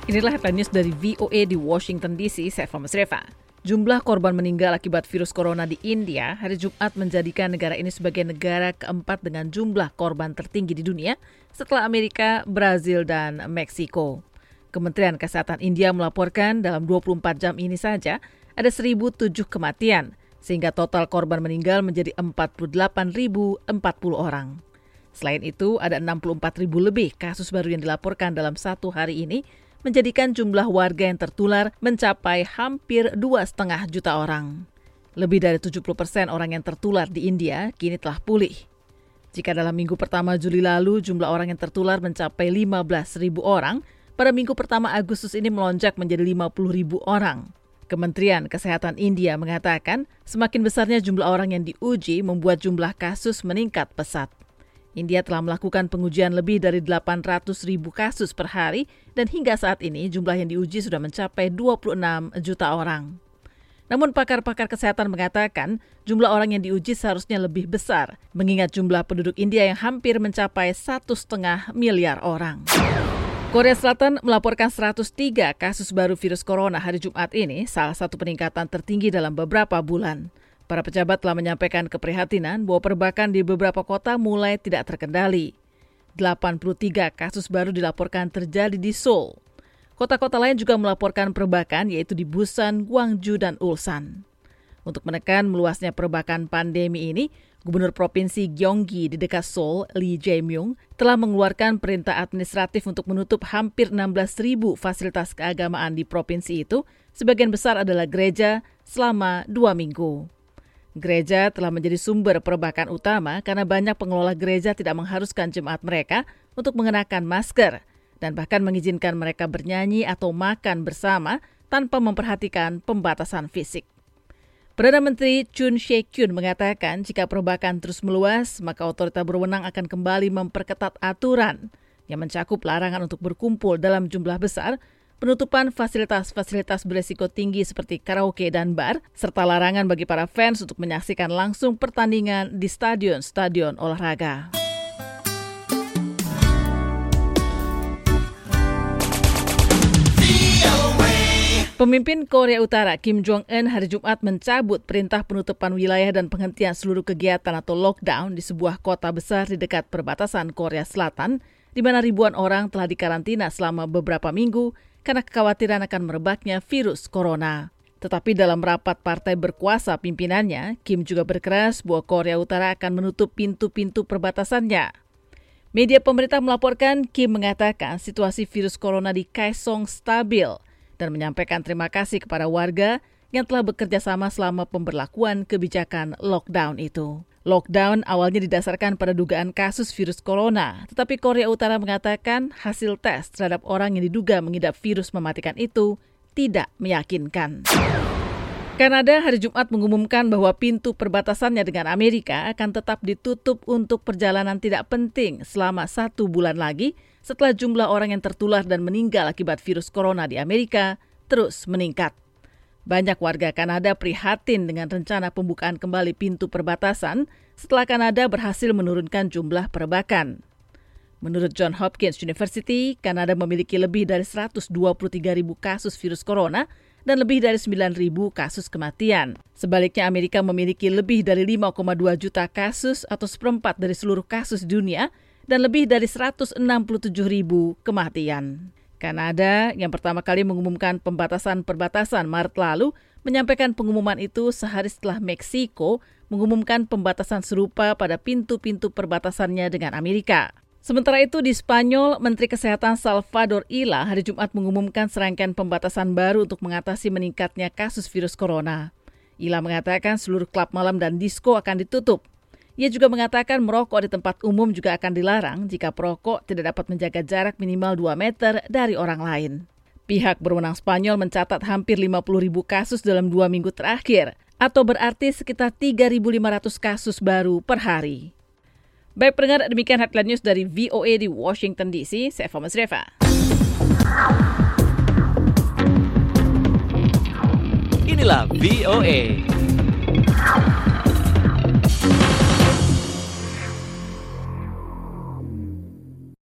Inilah headline news dari VOA di Washington DC, saya Mas Reva. Jumlah korban meninggal akibat virus corona di India hari Jumat menjadikan negara ini sebagai negara keempat dengan jumlah korban tertinggi di dunia setelah Amerika, Brazil, dan Meksiko. Kementerian Kesehatan India melaporkan dalam 24 jam ini saja ada 1.007 kematian, sehingga total korban meninggal menjadi 48.040 orang. Selain itu, ada 64.000 lebih kasus baru yang dilaporkan dalam satu hari ini, menjadikan jumlah warga yang tertular mencapai hampir 2,5 juta orang. Lebih dari 70% orang yang tertular di India kini telah pulih. Jika dalam minggu pertama Juli lalu jumlah orang yang tertular mencapai 15.000 orang, pada minggu pertama Agustus ini melonjak menjadi 50.000 orang. Kementerian Kesehatan India mengatakan semakin besarnya jumlah orang yang diuji membuat jumlah kasus meningkat pesat. India telah melakukan pengujian lebih dari 800.000 kasus per hari dan hingga saat ini jumlah yang diuji sudah mencapai 26 juta orang. Namun pakar-pakar kesehatan mengatakan jumlah orang yang diuji seharusnya lebih besar mengingat jumlah penduduk India yang hampir mencapai 1,5 miliar orang. Korea Selatan melaporkan 103 kasus baru virus corona hari Jumat ini, salah satu peningkatan tertinggi dalam beberapa bulan. Para pejabat telah menyampaikan keprihatinan bahwa perbakan di beberapa kota mulai tidak terkendali. 83 kasus baru dilaporkan terjadi di Seoul. Kota-kota lain juga melaporkan perbakan yaitu di Busan, Gwangju, dan Ulsan. Untuk menekan meluasnya perbakan pandemi ini, Gubernur Provinsi Gyeonggi di dekat Seoul, Lee Jae-myung, telah mengeluarkan perintah administratif untuk menutup hampir 16.000 fasilitas keagamaan di provinsi itu, sebagian besar adalah gereja, selama 2 minggu. Gereja telah menjadi sumber perbakan utama karena banyak pengelola gereja tidak mengharuskan jemaat mereka untuk mengenakan masker dan bahkan mengizinkan mereka bernyanyi atau makan bersama tanpa memperhatikan pembatasan fisik. Perdana Menteri Chun Shye-kyun mengatakan jika perbakan terus meluas, maka otoritas berwenang akan kembali memperketat aturan yang mencakup larangan untuk berkumpul dalam jumlah besar, penutupan fasilitas-fasilitas beresiko tinggi seperti karaoke dan bar, serta larangan bagi para fans untuk menyaksikan langsung pertandingan di stadion-stadion olahraga. Pemimpin Korea Utara Kim Jong-un hari Jumat mencabut perintah penutupan wilayah dan penghentian seluruh kegiatan atau lockdown di sebuah kota besar di dekat perbatasan Korea Selatan, di mana ribuan orang telah dikarantina selama beberapa minggu karena kekhawatiran akan merebaknya virus corona. Tetapi dalam rapat partai berkuasa pimpinannya, Kim juga berkeras bahwa Korea Utara akan menutup pintu-pintu perbatasannya. Media pemerintah melaporkan Kim mengatakan situasi virus corona di Kaesong stabil dan menyampaikan terima kasih kepada warga yang telah bekerja sama selama pemberlakuan kebijakan lockdown itu. Lockdown awalnya didasarkan pada dugaan kasus virus corona, tetapi Korea Utara mengatakan hasil tes terhadap orang yang diduga mengidap virus mematikan itu tidak meyakinkan. Kanada hari Jumat mengumumkan bahwa pintu perbatasannya dengan Amerika akan tetap ditutup untuk perjalanan tidak penting selama 1 bulan lagi setelah jumlah orang yang tertular dan meninggal akibat virus corona di Amerika terus meningkat. Banyak warga Kanada prihatin dengan rencana pembukaan kembali pintu perbatasan setelah Kanada berhasil menurunkan jumlah perbakan. Menurut Johns Hopkins University, Kanada memiliki lebih dari 123.000 kasus virus corona dan lebih dari 9.000 kasus kematian. Sebaliknya, Amerika memiliki lebih dari 5,2 juta kasus atau 1/4 dari seluruh kasus di dunia dan lebih dari 167.000 kematian. Kanada yang pertama kali mengumumkan pembatasan perbatasan Maret lalu menyampaikan pengumuman itu sehari setelah Meksiko mengumumkan pembatasan serupa pada pintu-pintu perbatasannya dengan Amerika. Sementara itu di Spanyol, Menteri Kesehatan Salvador Illa hari Jumat mengumumkan serangkaian pembatasan baru untuk mengatasi meningkatnya kasus virus corona. Illa mengatakan seluruh klub malam dan disko akan ditutup. Ia juga mengatakan merokok di tempat umum juga akan dilarang jika perokok tidak dapat menjaga jarak minimal 2 meter dari orang lain. Pihak berwenang Spanyol mencatat hampir 50.000 kasus dalam 2 minggu terakhir, atau berarti sekitar 3.500 kasus baru per hari. Baik pendengar, demikian headline news dari VOA di Washington DC. Saya Mas Reva. Inilah VOA.